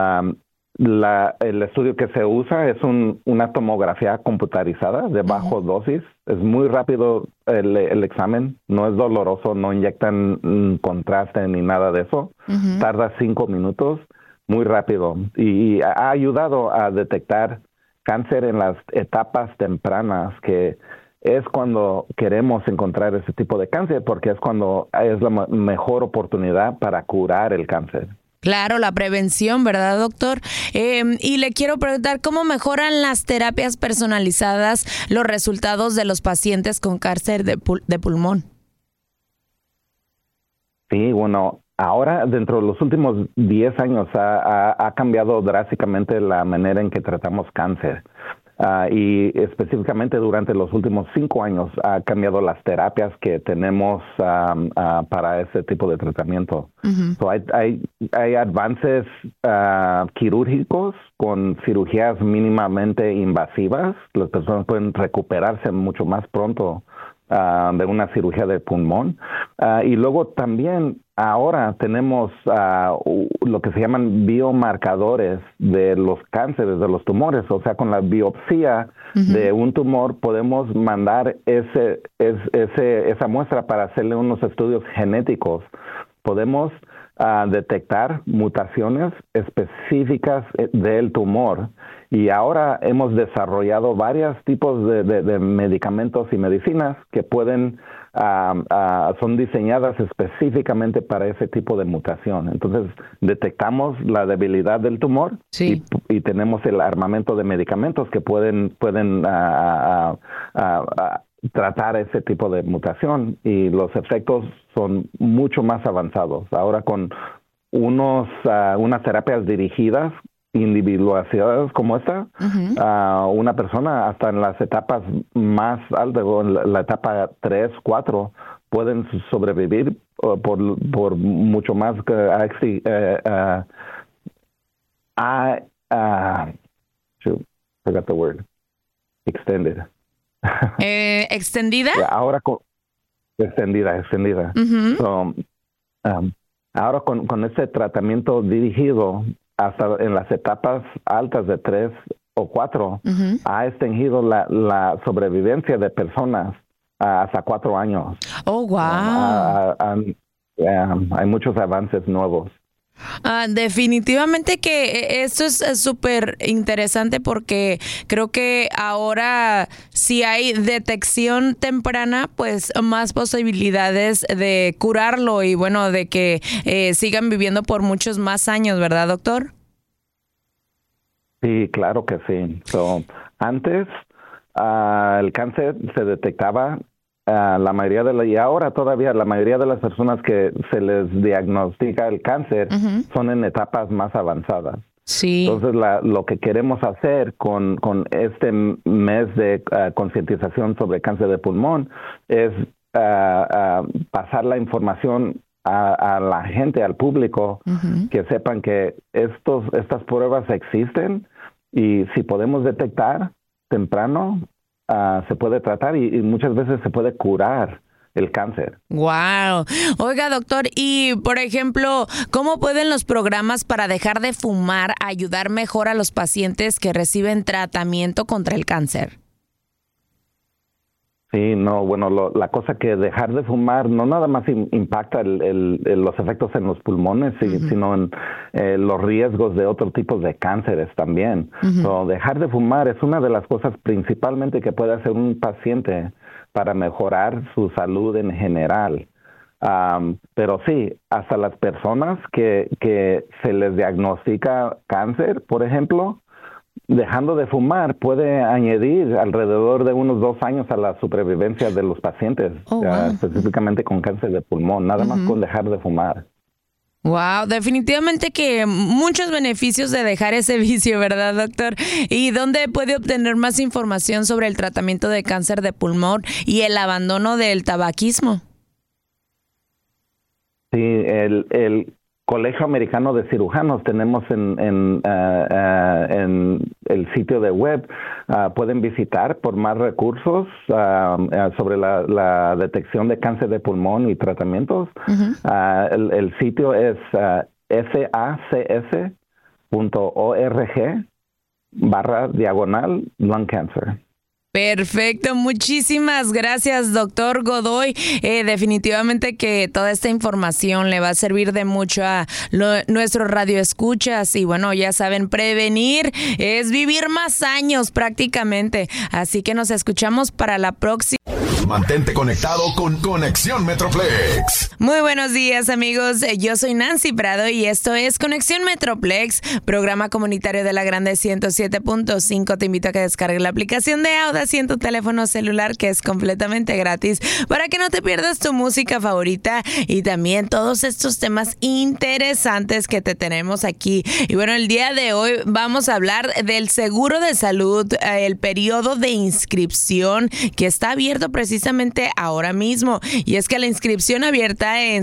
El estudio que se usa es una tomografía computarizada de bajo dosis. Es muy rápido el examen, no es doloroso, no inyectan contraste ni nada de eso. Tarda 5 minutos, muy rápido. Y ha ayudado a detectar cáncer en las etapas tempranas, que es cuando queremos encontrar ese tipo de cáncer, porque es cuando es la mejor oportunidad para curar el cáncer. Claro, la prevención, ¿verdad, doctor? Y le quiero preguntar, ¿cómo mejoran las terapias personalizadas los resultados de los pacientes con cáncer de pulmón? Sí, bueno, ahora dentro de los últimos 10 años ha cambiado drásticamente la manera en que tratamos cáncer. Y específicamente durante los últimos 5 años ha cambiado las terapias que tenemos para ese tipo de tratamiento. So hay avances quirúrgicos con cirugías mínimamente invasivas. Las personas pueden recuperarse mucho más pronto de una cirugía de pulmón. Y luego también ahora tenemos lo que se llaman biomarcadores de los cánceres, de los tumores. O sea, con la biopsia de un tumor podemos mandar esa muestra para hacerle unos estudios genéticos. Podemos detectar mutaciones específicas del tumor. Y ahora hemos desarrollado varios tipos de medicamentos y medicinas que son diseñadas específicamente para ese tipo de mutación. Entonces, detectamos la debilidad del tumor y tenemos el armamento de medicamentos que pueden tratar ese tipo de mutación, y los efectos son mucho más avanzados. Ahora con unas terapias dirigidas, individualizadas como esta, una persona hasta en las etapas más altas, en la etapa 3, 4, pueden sobrevivir por mucho más que forgot the word. Extended. ¿Extendida? Ahora extendida. So, ahora con este tratamiento dirigido hasta en las etapas altas de 3 o 4, ha extendido la sobrevivencia de personas hasta 4 años. Oh, wow. hay muchos avances nuevos. Definitivamente que esto es súper interesante porque creo que ahora si hay detección temprana, pues más posibilidades de curarlo y bueno, de que sigan viviendo por muchos más años, ¿verdad, doctor? Sí, claro que sí. Antes el cáncer se detectaba la mayoría y ahora todavía la mayoría de las personas que se les diagnostica el cáncer son en etapas más avanzadas. Sí. Entonces, lo que queremos hacer con este mes de concientización sobre cáncer de pulmón es pasar la información a la gente, al público, que sepan que estas pruebas existen y si podemos detectar temprano, se puede tratar y muchas veces se puede curar el cáncer. Wow. Oiga, doctor, y por ejemplo, ¿cómo pueden los programas para dejar de fumar ayudar mejor a los pacientes que reciben tratamiento contra el cáncer? Sí, no, bueno, la cosa que dejar de fumar no nada más impacta los efectos en los pulmones, sino en los riesgos de otros tipos de cánceres también. Dejar de fumar es una de las cosas principalmente que puede hacer un paciente para mejorar su salud en general. Pero sí, hasta las personas que se les diagnostica cáncer, por ejemplo, dejando de fumar puede añadir alrededor de unos 2 años a la supervivencia de los pacientes, específicamente con cáncer de pulmón, nada más con dejar de fumar. Wow, definitivamente que muchos beneficios de dejar ese vicio, ¿verdad, doctor? ¿Y dónde puede obtener más información sobre el tratamiento de cáncer de pulmón y el abandono del tabaquismo? Sí, el Colegio Americano de Cirujanos tenemos en el sitio de web, pueden visitar por más recursos sobre la detección de cáncer de pulmón y tratamientos. El sitio es sacs.org/lung cancer. Perfecto, muchísimas gracias, doctor Godoy. Definitivamente que toda esta información le va a servir de mucho a nuestros radioescuchas y bueno, ya saben, prevenir es vivir más años prácticamente, así que nos escuchamos para la próxima. Mantente conectado con Conexión Metroplex. Muy buenos días, amigos. Yo soy Nancy Prado y esto es Conexión Metroplex, programa comunitario de la Grande 107.5. Te invito a que descargues la aplicación de Audacity en tu teléfono celular, que es completamente gratis, para que no te pierdas tu música favorita y también todos estos temas interesantes que te tenemos aquí. Y bueno, el día de hoy vamos a hablar del seguro de salud, el periodo de inscripción que está abierto precisamente ahora mismo. Y es que la inscripción abierta en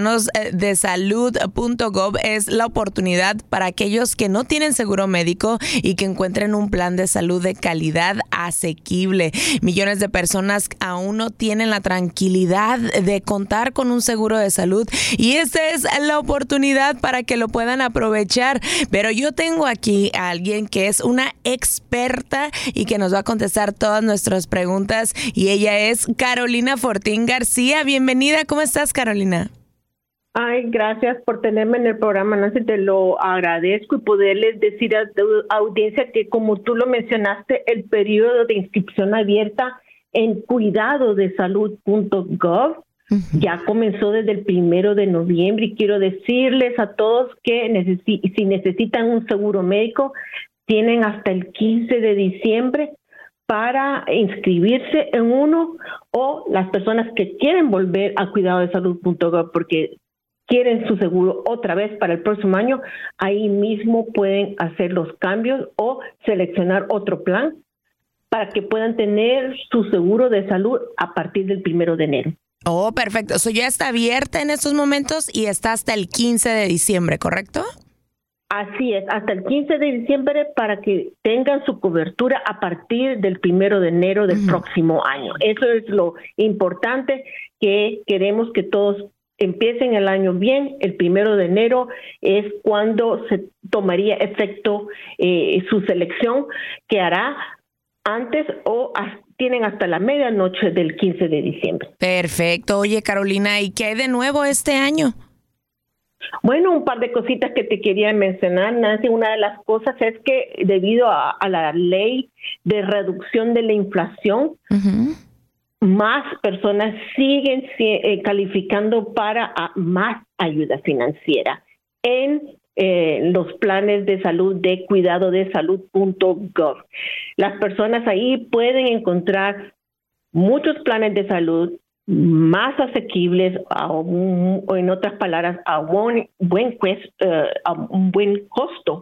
ciudadanosdesalud.gov es la oportunidad para aquellos que no tienen seguro médico y que encuentren un plan de salud de calidad asequible. Millones de personas aún no tienen la tranquilidad de contar con un seguro de salud y esta es la oportunidad para que lo puedan aprovechar. Pero yo tengo aquí a alguien que es una experta y que nos va a contestar todas nuestras preguntas y ella es Carolina Fortín García. Bienvenida, ¿cómo estás, Carolina? Ay, gracias por tenerme en el programa, Nancy, te lo agradezco y poderles decir a tu audiencia que como tú lo mencionaste, el periodo de inscripción abierta en cuidadodesalud.gov ya comenzó desde el 1 de noviembre y quiero decirles a todos que si necesitan un seguro médico, tienen hasta el 15 de diciembre para inscribirse en uno o las personas que quieren volver a cuidadodesalud.gov porque quieren su seguro otra vez para el próximo año, ahí mismo pueden hacer los cambios o seleccionar otro plan para que puedan tener su seguro de salud a partir del 1 de enero. Oh, perfecto. Eso ya está abierta en estos momentos y está hasta el 15 de diciembre, ¿correcto? Así es, hasta el 15 de diciembre para que tengan su cobertura a partir del 1 de enero del próximo año. Eso es lo importante, que queremos que todos empiecen el año bien. El 1 de enero es cuando se tomaría efecto su selección, que hará antes o tienen hasta la medianoche del 15 de diciembre. Perfecto. Oye, Carolina, ¿y qué hay de nuevo este año? Bueno, un par de cositas que te quería mencionar, Nancy. Una de las cosas es que debido a la ley de reducción de la inflación, más personas siguen calificando para más ayuda financiera en los planes de salud de cuidadodesalud.gov. Las personas ahí pueden encontrar muchos planes de salud más asequibles, o en otras palabras, a un buen costo.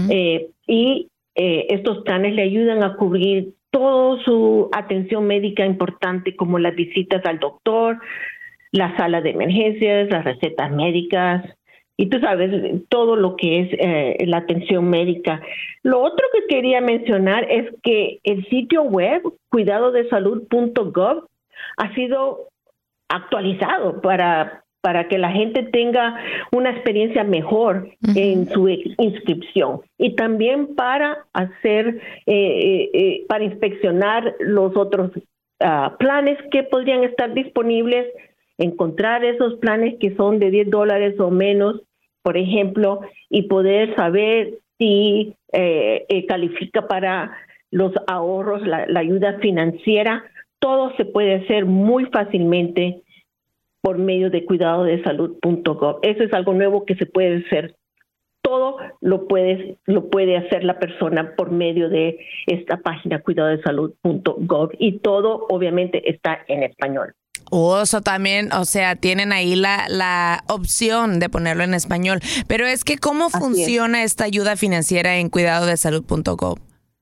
Y estos planes le ayudan a cubrir toda su atención médica importante, como las visitas al doctor, la sala de emergencias, las recetas médicas, y tú sabes, todo lo que es la atención médica. Lo otro que quería mencionar es que el sitio web cuidadodesalud.gov ha sido actualizado para que la gente tenga una experiencia mejor en su inscripción, y también para hacer, para inspeccionar los otros planes que podrían estar disponibles, encontrar esos planes que son de $10 o menos, por ejemplo, y poder saber si califica para los ahorros, la ayuda financiera. Todo se puede hacer muy fácilmente por medio de cuidadodesalud.gov. Eso es algo nuevo que se puede hacer. Todo lo puede hacer la persona por medio de esta página cuidadodesalud.gov, y todo obviamente está en español. Eso también, o sea, tienen ahí la opción de ponerlo en español. Pero es que, ¿cómo funciona esta ayuda financiera en cuidadodesalud.gov?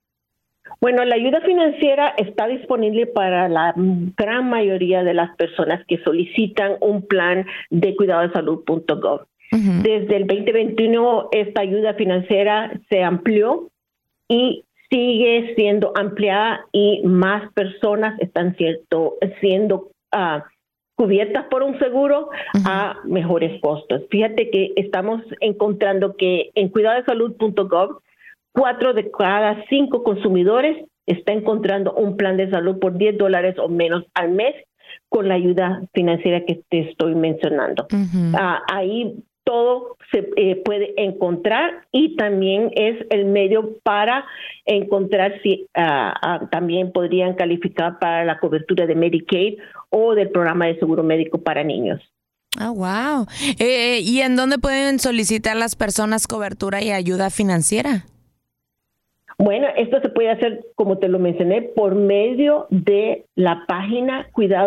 Bueno, la ayuda financiera está disponible para la gran mayoría de las personas que solicitan un plan de cuidadodesalud.gov. Desde el 2021, esta ayuda financiera se amplió y sigue siendo ampliada, y más personas están siendo cubiertas por un seguro a mejores costos. Fíjate que estamos encontrando que en cuidadodesalud.gov, 4 de cada 5 consumidores está encontrando un plan de salud por $10 o menos al mes con la ayuda financiera que te estoy mencionando. Ahí todo se puede encontrar, y también es el medio para encontrar si también podrían calificar para la cobertura de Medicaid o del programa de seguro médico para niños. Wow. ¿Y en dónde pueden solicitar las personas cobertura y ayuda financiera? Bueno, esto se puede hacer, como te lo mencioné, por medio de la página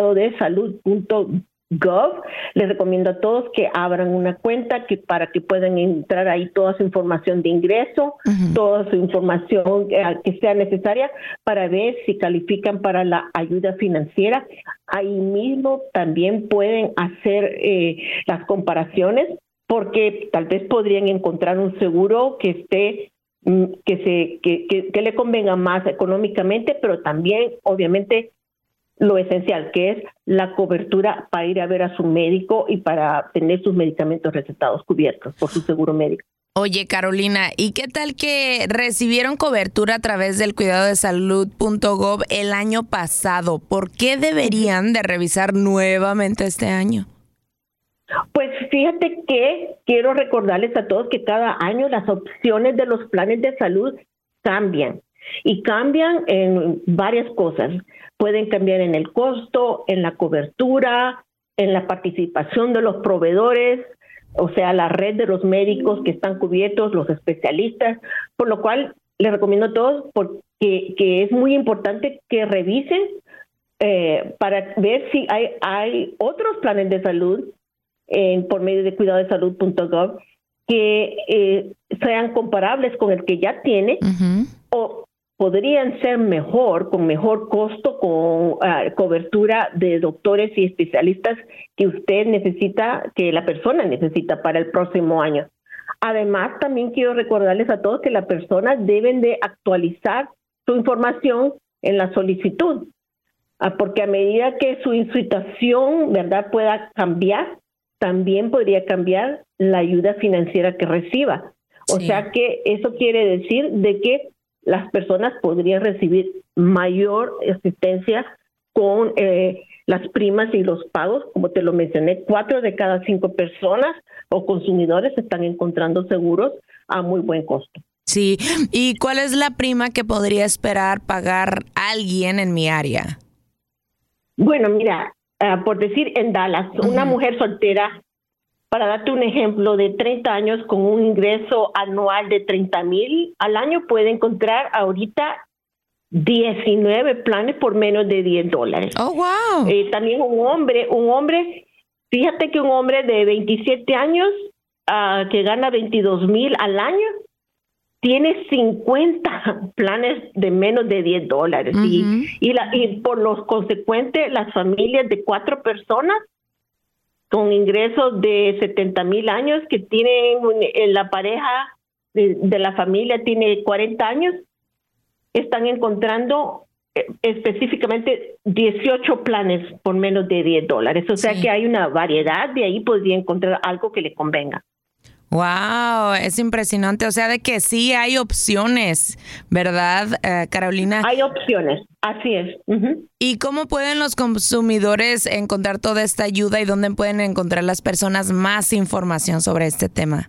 cuidadodesalud.gov. Les recomiendo a todos que abran una cuenta para que puedan entrar ahí toda su información de ingreso, toda su información que sea necesaria para ver si califican para la ayuda financiera. Ahí mismo también pueden hacer las comparaciones, porque tal vez podrían encontrar un seguro que esté que le convenga más económicamente, pero también obviamente lo esencial, que es la cobertura para ir a ver a su médico y para tener sus medicamentos recetados cubiertos por su seguro médico. Oye, Carolina, ¿y qué tal que recibieron cobertura a través del cuidadodesalud.gov el año pasado? ¿Por qué deberían de revisar nuevamente este año? Pues fíjate que quiero recordarles a todos que cada año las opciones de los planes de salud cambian, y cambian en varias cosas. Pueden cambiar en el costo, en la cobertura, en la participación de los proveedores, o sea, la red de los médicos que están cubiertos, los especialistas, por lo cual les recomiendo a todos que es muy importante que revisen para ver si hay otros planes de salud por medio de cuidadodesalud.gov que sean comparables con el que ya tiene, o podrían ser con mejor costo, con cobertura de doctores y especialistas que usted necesita, que la persona necesita para el próximo año. Además, también quiero recordarles a todos que las personas deben de actualizar su información en la solicitud, porque a medida que su situación, ¿verdad?, pueda cambiar, también podría cambiar la ayuda financiera que reciba. O sea que eso quiere decir de que las personas podrían recibir mayor asistencia con las primas y los pagos. Como te lo mencioné, 4 de cada 5 personas o consumidores están encontrando seguros a muy buen costo. Sí, ¿y cuál es la prima que podría esperar pagar alguien en mi área? Bueno, mira, por decir en Dallas, una mujer soltera, para darte un ejemplo, de 30 años con un ingreso anual de $30,000 al año puede encontrar ahorita 19 planes por menos de $10. Oh, wow. También un hombre, fíjate que un hombre de 27 años que gana $22,000 al año tiene 50 planes de menos de $10. Y por lo consecuente, las familias de 4 personas con ingresos de 70,000 años que tienen la pareja de la familia tiene 40 años, están encontrando específicamente 18 planes por menos de $10. O sea que hay una variedad, de ahí podría encontrar algo que le convenga. Wow, es impresionante. O sea, de que sí hay opciones, ¿verdad, Carolina? Hay opciones, así es. ¿Y cómo pueden los consumidores encontrar toda esta ayuda y dónde pueden encontrar las personas más información sobre este tema?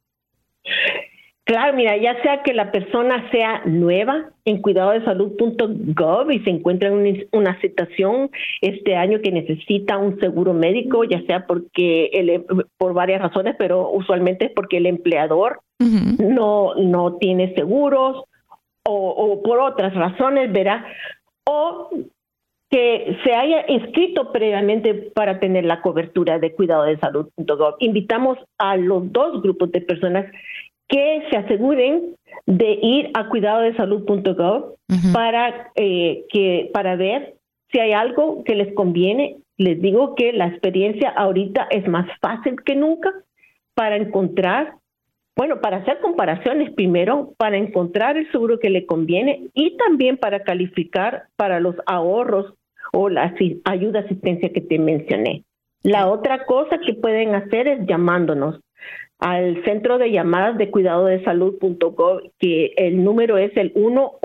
Claro, mira, ya sea que la persona sea nueva en cuidadodesalud.gov y se encuentra en una situación este año que necesita un seguro médico, ya sea porque por varias razones, pero usualmente es porque el empleador no tiene seguros o por otras razones, ¿verdad? O que se haya inscrito previamente para tener la cobertura de cuidadodesalud.gov. Invitamos a los 2 grupos de personas que se aseguren de ir a cuidadodesalud.gov para ver si hay algo que les conviene. Les digo que la experiencia ahorita es más fácil que nunca para para hacer comparaciones primero, para encontrar el seguro que le conviene y también para calificar para los ahorros o la ayuda asistencia que te mencioné. La otra cosa que pueden hacer es llamándonos al centro de llamadas de cuidadodesalud.gov, que el número es el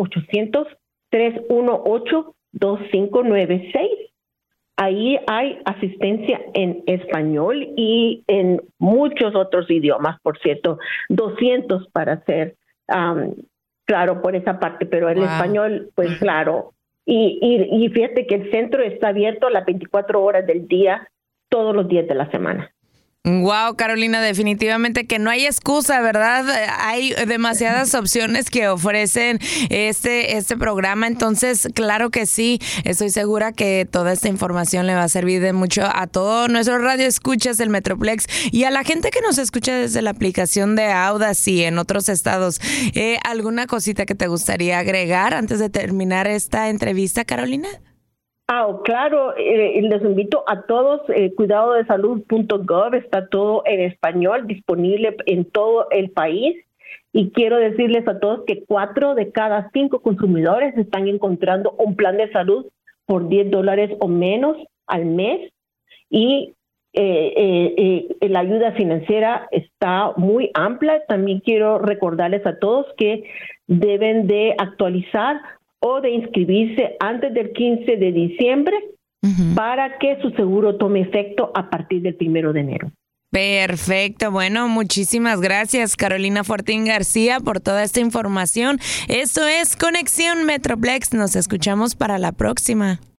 1-800-318-2596. Ahí hay asistencia en español y en muchos otros idiomas, por cierto, 200 para ser claro por esa parte, pero el español, pues claro. Y fíjate que el centro está abierto las 24 horas del día, todos los días de la semana. Wow, Carolina, definitivamente que no hay excusa, ¿verdad? Hay demasiadas opciones que ofrecen este programa, entonces claro que sí, estoy segura que toda esta información le va a servir de mucho a todos nuestros radioescuchas del Metroplex y a la gente que nos escucha desde la aplicación de Audacy y en otros estados. ¿Alguna cosita que te gustaría agregar antes de terminar esta entrevista, Carolina? Claro, les invito a todos, cuidadodesalud.gov, está todo en español, disponible en todo el país, y quiero decirles a todos que 4 de cada 5 consumidores están encontrando un plan de salud por $10 o menos al mes, y la ayuda financiera está muy amplia. También quiero recordarles a todos que deben de actualizar o de inscribirse antes del 15 de diciembre para que su seguro tome efecto a partir del 1 de enero. Perfecto. Bueno, muchísimas gracias, Carolina Fortín García, por toda esta información. Esto es Conexión Metroplex. Nos escuchamos para la próxima.